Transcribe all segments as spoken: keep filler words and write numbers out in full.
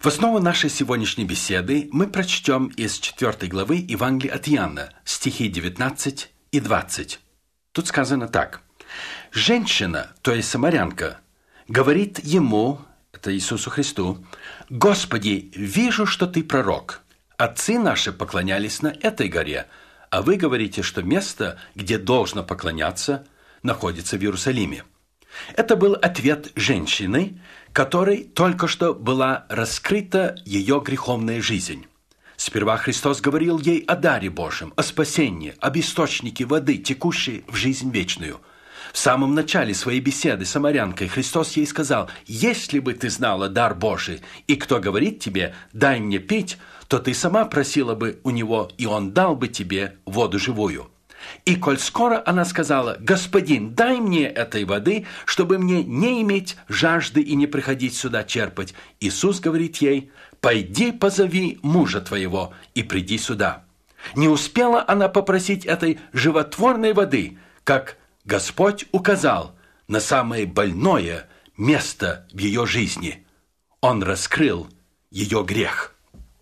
В основу нашей сегодняшней беседы мы прочтем из четвёртой главы Евангелия от Иоанна, стихи девятнадцать и двадцать. Тут сказано так. «Женщина, то есть самарянка, говорит ему, это Иисусу Христу, «Господи, вижу, что ты пророк. Отцы наши поклонялись на этой горе, а вы говорите, что место, где должно поклоняться, находится в Иерусалиме». Это был ответ женщины, которой только что была раскрыта ее греховная жизнь. Сперва Христос говорил ей о даре Божьем, о спасении, об источнике воды, текущей в жизнь вечную. В самом начале своей беседы с самарянкой Христос ей сказал: «Если бы ты знала дар Божий, и кто говорит тебе, дай мне пить, то ты сама просила бы у него, и он дал бы тебе воду живую». И коль скоро она сказала: «Господин, дай мне этой воды, чтобы мне не иметь жажды и не приходить сюда черпать», Иисус говорит ей: «Пойди позови мужа твоего и приди сюда». Не успела она попросить этой животворной воды, как Господь указал на самое больное место в ее жизни. Он раскрыл ее грех.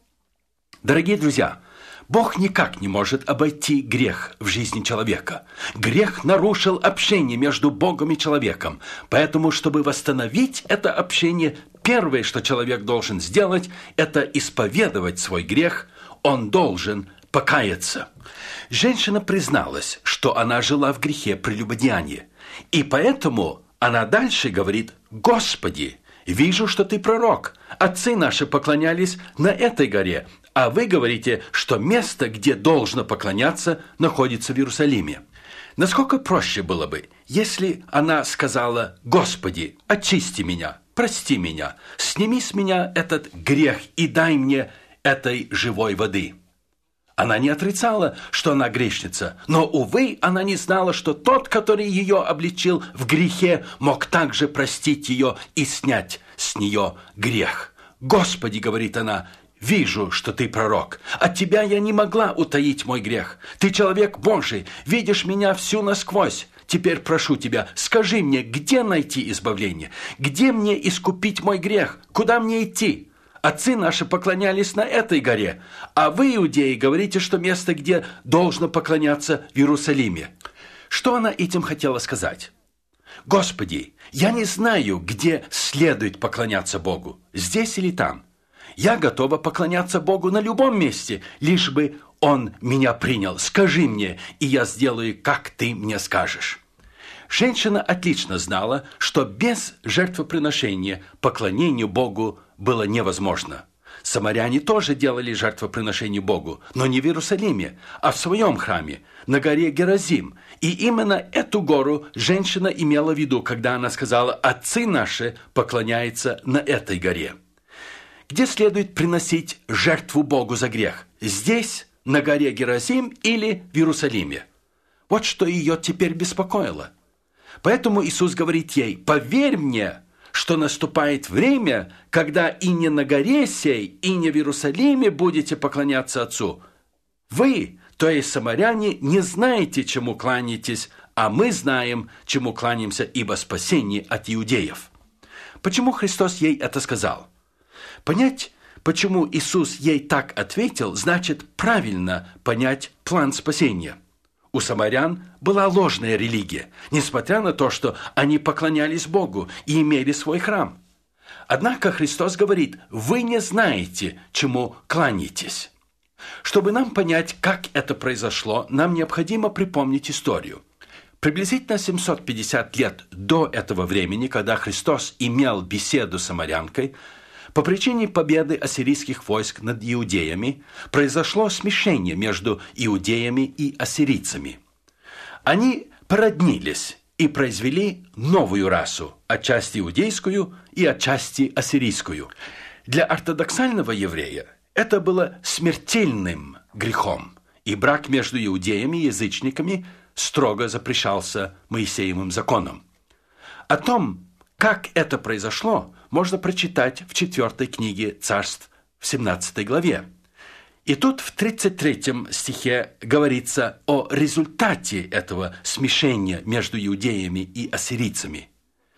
Дорогие друзья, Бог никак не может обойти грех в жизни человека. Грех нарушил общение между Богом и человеком. Поэтому, чтобы восстановить это общение, первое, что человек должен сделать, это исповедовать свой грех. Он должен покаяться. Женщина призналась, что она жила в грехе прелюбодеяния. И поэтому она дальше говорит: «Господи, вижу, что ты пророк. Отцы наши поклонялись на этой горе, а вы говорите, что место, где должно поклоняться, находится в Иерусалиме». Насколько проще было бы, если она сказала: «Господи, очисти меня, прости меня, сними с меня этот грех и дай мне этой живой воды». Она не отрицала, что она грешница, но, увы, она не знала, что тот, который ее обличил в грехе, мог также простить ее и снять с нее грех. «Господи, — говорит она, — вижу, что ты пророк. От тебя я не могла утаить мой грех. Ты человек Божий, видишь меня всю насквозь. Теперь прошу тебя, скажи мне, где найти избавление? Где мне искупить мой грех? Куда мне идти? Отцы наши поклонялись на этой горе, а вы, иудеи, говорите, что место, где должно поклоняться, в Иерусалиме». Что она этим хотела сказать? «Господи, я не знаю, где следует поклоняться Богу, здесь или там. Я готова поклоняться Богу на любом месте, лишь бы Он меня принял. Скажи мне, и я сделаю, как ты мне скажешь». Женщина отлично знала, что без жертвоприношения поклонению Богу было невозможно. Самаряне тоже делали жертвоприношение Богу, но не в Иерусалиме, а в своем храме, на горе Геразим. И именно эту гору женщина имела в виду, когда она сказала: «Отцы наши поклоняются на этой горе». Где следует приносить жертву Богу за грех? Здесь, на горе Геразим, или в Иерусалиме? Вот что ее теперь беспокоило. Поэтому Иисус говорит ей: «Поверь мне, что наступает время, когда и не на горе сей, и не в Иерусалиме будете поклоняться Отцу. Вы, то есть самаряне, не знаете, чему кланяетесь, а мы знаем, чему кланяемся, ибо спасение от иудеев». Почему Христос ей это сказал? Понять, почему Иисус ей так ответил, значит правильно понять план спасения. У самарян была ложная религия, несмотря на то, что они поклонялись Богу и имели свой храм. Однако Христос говорит: «Вы не знаете, чему кланяетесь». Чтобы нам понять, как это произошло, нам необходимо припомнить историю. Приблизительно семьсот пятьдесят лет до этого времени, когда Христос имел беседу с самарянкой, по причине победы ассирийских войск над иудеями произошло смешение между иудеями и ассирийцами. Они породнились и произвели новую расу, отчасти иудейскую и отчасти ассирийскую. Для ортодоксального еврея это было смертельным грехом, и брак между иудеями и язычниками строго запрещался Моисеевым законом. О том, как это произошло, можно прочитать в четвертой книге Царств в семнадцатой главе. И тут в тридцать третьем стихе говорится о результате этого смешения между иудеями и ассирийцами.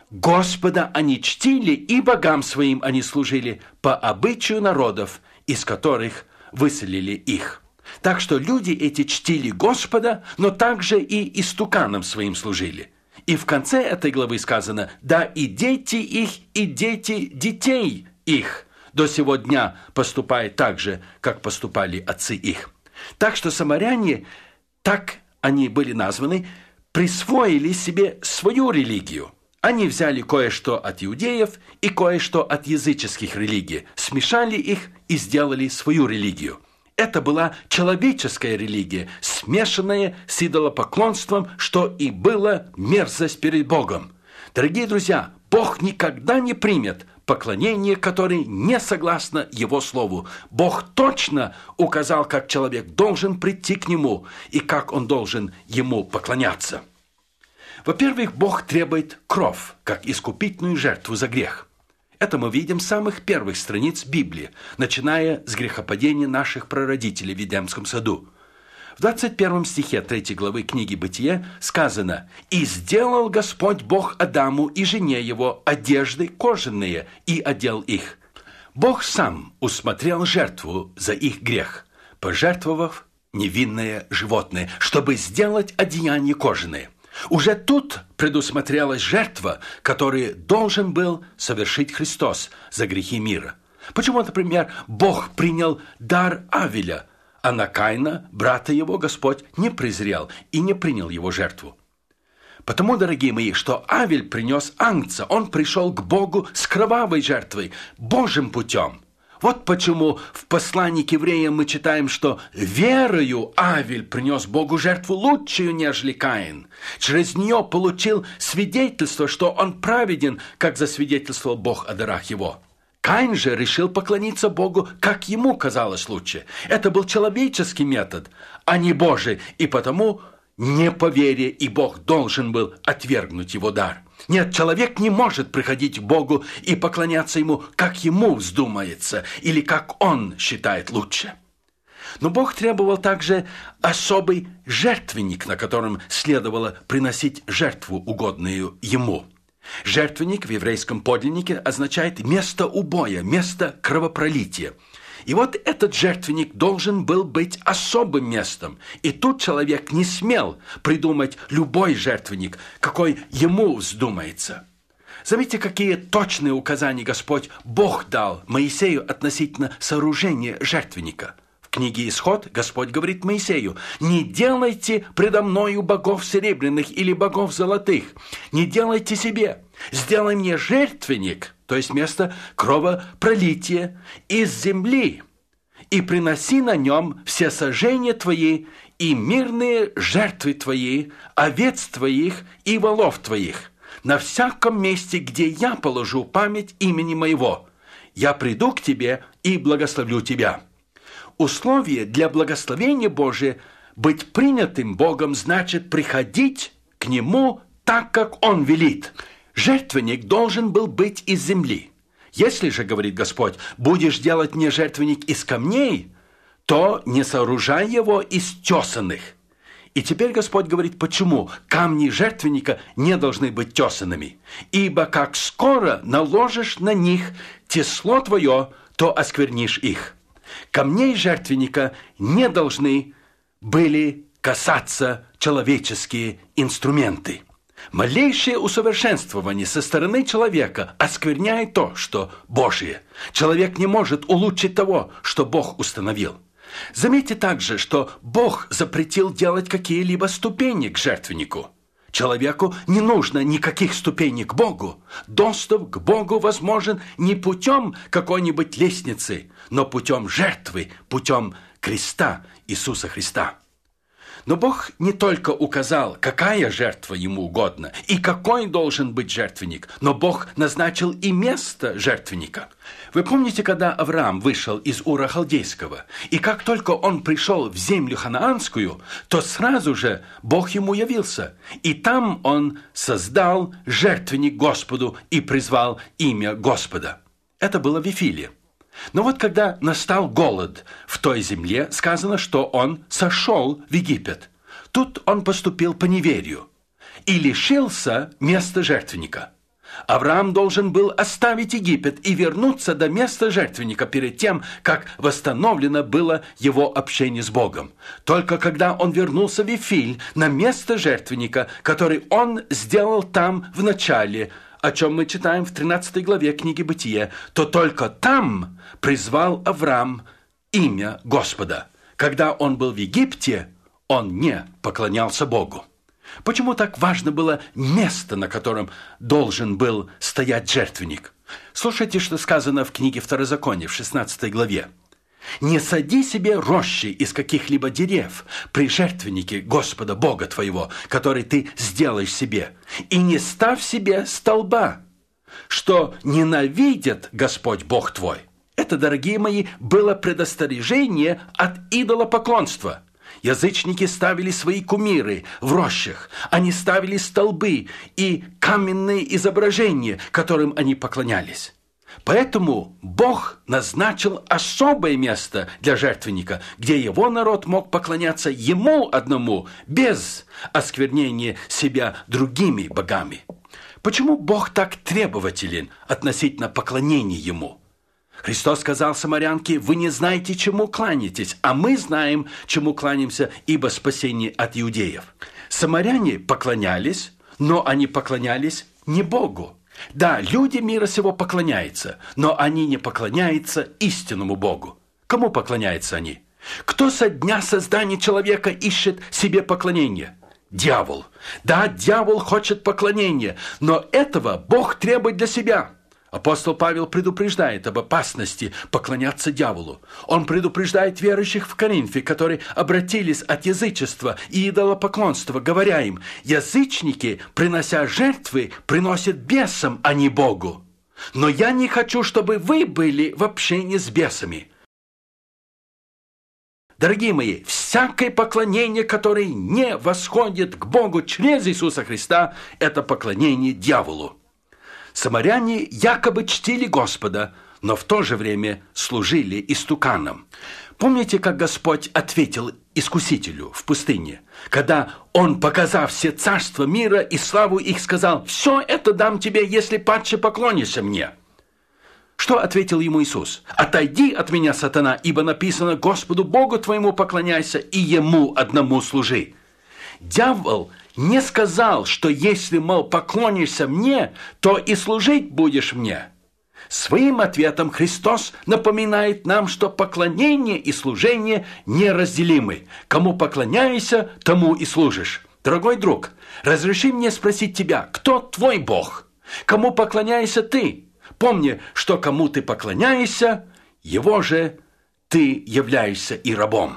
Господа они чтили, и богам своим они служили по обычаю народов, из которых выселили их. Так что люди эти чтили Господа, но также и истуканам своим служили. И в конце этой главы сказано: «Да и дети их, и дети детей их до сего дня поступают так же, как поступали отцы их». Так что самаряне, так они были названы, присвоили себе свою религию. Они взяли кое-что от иудеев и кое-что от языческих религий, смешали их и сделали свою религию. Это была человеческая религия, смешанная с идолопоклонством, что и было мерзость перед Богом. Дорогие друзья, Бог никогда не примет поклонение, которое не согласно Его Слову. Бог точно указал, как человек должен прийти к Нему и как он должен Ему поклоняться. Во-первых, Бог требует кровь, как искупительную жертву за грех. Это мы видим с самых первых страниц Библии, начиная с грехопадения наших прародителей в Эдемском саду. В двадцать первом стихе третьей главы книги Бытия сказано: «И сделал Господь Бог Адаму и жене его одежды кожаные, и одел их». Бог сам усмотрел жертву за их грех, пожертвовав невинное животное, чтобы сделать одеяние кожаное. Уже тут предусмотрелась жертва, которую должен был совершить Христос за грехи мира. Почему, например, Бог принял дар Авеля, а на Каина, брата его, Господь не презрел и не принял его жертву? Потому, дорогие мои, что Авель принес агнца, он пришел к Богу с кровавой жертвой, Божьим путем. Вот почему в послании к евреям мы читаем, что верою Авель принес Богу жертву лучшую, нежели Каин. Через нее получил свидетельство, что он праведен, как засвидетельствовал Бог о дарах его. Каин же решил поклониться Богу, как ему казалось лучше. Это был человеческий метод, а не Божий, и потому не по вере, и Бог должен был отвергнуть его дар. Нет, человек не может приходить к Богу и поклоняться Ему, как ему вздумается, или как он считает лучше. Но Бог требовал также особый жертвенник, на котором следовало приносить жертву, угодную Ему. Жертвенник в еврейском подлиннике означает место убоя, место кровопролития. И вот этот жертвенник должен был быть особым местом. И тут человек не смел придумать любой жертвенник, какой ему вздумается. Заметьте, какие точные указания Господь Бог дал Моисею относительно сооружения жертвенника. В книге «Исход» Господь говорит Моисею: «Не делайте предо мною богов серебряных или богов золотых, не делайте себе, сделай мне жертвенник». То есть место кровопролития из земли, и приноси на нем все сожжения твои и мирные жертвы твои, овец твоих и волов твоих, на всяком месте, где я положу память имени моего. Я приду к тебе и благословлю тебя». Условие для благословения Божия быть принятым Богом значит приходить к Нему так, как Он велит. Жертвенник должен был быть из земли. Если же, говорит Господь, будешь делать мне жертвенник из камней, то не сооружай его из тесанных. И теперь Господь говорит, почему камни жертвенника не должны быть тесанными. Ибо как скоро наложишь на них тесло твое, то осквернишь их. Камней жертвенника не должны были касаться человеческие инструменты. Малейшее усовершенствование со стороны человека оскверняет то, что Божие. Человек не может улучшить того, что Бог установил. Заметьте также, что Бог запретил делать какие-либо ступени к жертвеннику. Человеку не нужно никаких ступеней к Богу. Доступ к Богу возможен не путем какой-нибудь лестницы, но путем жертвы, путем креста Иисуса Христа. Но Бог не только указал, какая жертва Ему угодна и какой должен быть жертвенник, но Бог назначил и место жертвенника. Вы помните, когда Авраам вышел из Ура Халдейского, и как только он пришел в землю ханаанскую, то сразу же Бог ему явился, и там он создал жертвенник Господу и призвал имя Господа. Это было в Вифиле. Но вот когда настал голод в той земле, сказано, что он сошел в Египет. Тут он поступил по неверию и лишился места жертвенника. Авраам должен был оставить Египет и вернуться до места жертвенника перед тем, как восстановлено было его общение с Богом. Только когда он вернулся в Вифиль, на место жертвенника, который он сделал там в начале, о чем мы читаем в тринадцатой главе книги Бытия, то только там призвал Авраам имя Господа. Когда он был в Египте, он не поклонялся Богу. Почему так важно было место, на котором должен был стоять жертвенник? Слушайте, что сказано в книге Второзакония в шестнадцатой главе. «Не сади себе рощи из каких-либо дерев при жертвеннике Господа Бога твоего, который ты сделаешь себе, и не ставь себе столба, что ненавидит Господь Бог твой». Это, дорогие мои, было предостережение от идолопоклонства. Язычники ставили свои кумиры в рощах, они ставили столбы и каменные изображения, которым они поклонялись. Поэтому Бог назначил особое место для жертвенника, где его народ мог поклоняться ему одному, без осквернения себя другими богами. Почему Бог так требователен относительно поклонения ему? Христос сказал самарянке: «Вы не знаете, чему кланяетесь, а мы знаем, чему кланяемся, ибо спасение от иудеев». Самаряне поклонялись, но они поклонялись не Богу. Да, люди мира сего поклоняются, но они не поклоняются истинному Богу. Кому поклоняются они? Кто со дня создания человека ищет себе поклонение? Дьявол. Да, дьявол хочет поклонения, но этого Бог требует для себя. Апостол Павел предупреждает об опасности поклоняться дьяволу. Он предупреждает верующих в Коринфе, которые обратились от язычества и идолопоклонства, говоря им: «Язычники, принося жертвы, приносят бесам, а не Богу. Но я не хочу, чтобы вы были в общении с бесами». Дорогие мои, всякое поклонение, которое не восходит к Богу через Иисуса Христа, это поклонение дьяволу. Самаряне якобы чтили Господа, но в то же время служили истуканам. Помните, как Господь ответил искусителю в пустыне, когда Он, показав все царства мира и славу их, сказал: «Все это дам тебе, если падше поклонишься мне». Что ответил ему Иисус? «Отойди от меня, сатана, ибо написано: Господу Богу твоему поклоняйся и Ему одному служи». Дьявол не сказал, что если, мол, поклонишься мне, то и служить будешь мне. Своим ответом Христос напоминает нам, что поклонение и служение неразделимы. Кому поклоняешься, тому и служишь. Дорогой друг, разреши мне спросить тебя: кто твой Бог? Кому поклоняешься ты? Помни, что кому ты поклоняешься, его же ты являешься и рабом.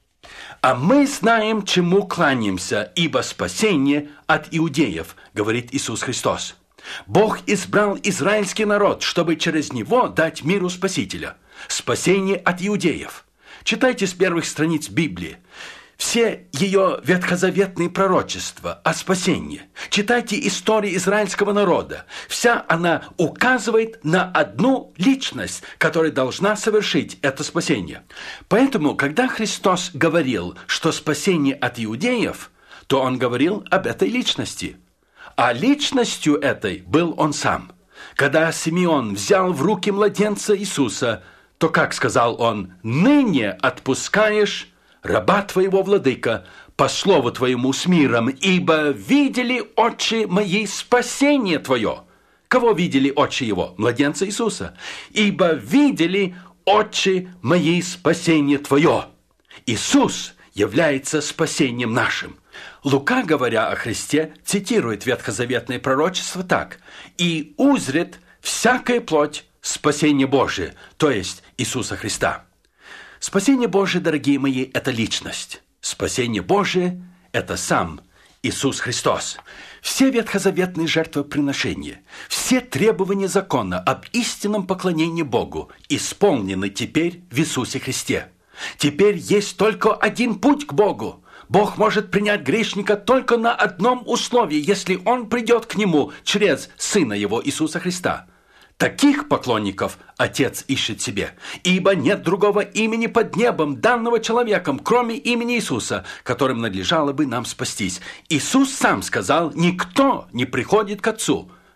«А мы знаем, чему кланяемся, ибо спасение от иудеев», говорит Иисус Христос. Бог избрал израильский народ, чтобы через него дать миру Спасителя. Спасение от иудеев. Читайте с первых страниц Библии все ее ветхозаветные пророчества о спасении. Читайте истории израильского народа. Вся она указывает на одну личность, которая должна совершить это спасение. Поэтому, когда Христос говорил, что спасение от иудеев, то Он говорил об этой личности. А личностью этой был Он сам. Когда Симеон взял в руки младенца Иисуса, то, как сказал он: «Ныне отпускаешь раба твоего, владыка, по слову твоему с миром, ибо видели очи мои спасение твое». Кого видели очи его? Младенца Иисуса. «Ибо видели очи мои спасение твое». Иисус является спасением нашим. Лука, говоря о Христе, цитирует ветхозаветное пророчество так: «И узрит всякая плоть спасение Божие», то есть Иисуса Христа. Спасение Божие, дорогие мои, это личность. Спасение Божие – это сам Иисус Христос. Все ветхозаветные жертвоприношения, все требования закона об истинном поклонении Богу исполнены теперь в Иисусе Христе. Теперь есть только один путь к Богу. Бог может принять грешника только на одном условии, если он придет к Нему через Сына Его Иисуса Христа. Таких поклонников Отец ищет себе, ибо нет другого имени под небом, данного человеком, кроме имени Иисуса, которым надлежало бы нам спастись. Иисус сам сказал: «Никто не приходит к Отцу,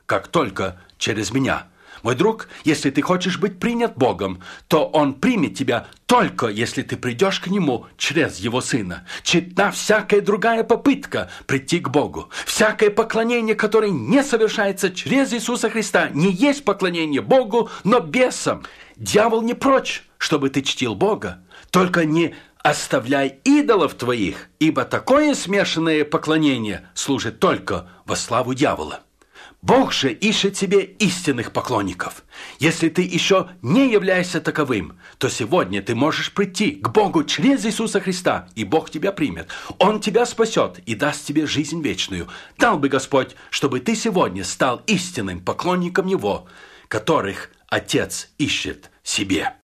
как только через меня. Мой друг, если ты хочешь быть принят Богом, то Он примет тебя только если ты придешь к Нему через Его Сына. Тщетна всякая другая попытка прийти к Богу. Всякое поклонение, которое не совершается через Иисуса Христа, не есть поклонение Богу, но бесам. Дьявол не прочь, чтобы ты чтил Бога. Только не оставляй идолов твоих, ибо такое смешанное поклонение служит только во славу дьявола. Бог же ищет себе истинных поклонников. Если ты еще не являешься таковым, то сегодня ты можешь прийти к Богу через Иисуса Христа, и Бог тебя примет. Он тебя спасет и даст тебе жизнь вечную. Дал бы Господь, чтобы ты сегодня стал истинным поклонником Его, которых Отец ищет себе.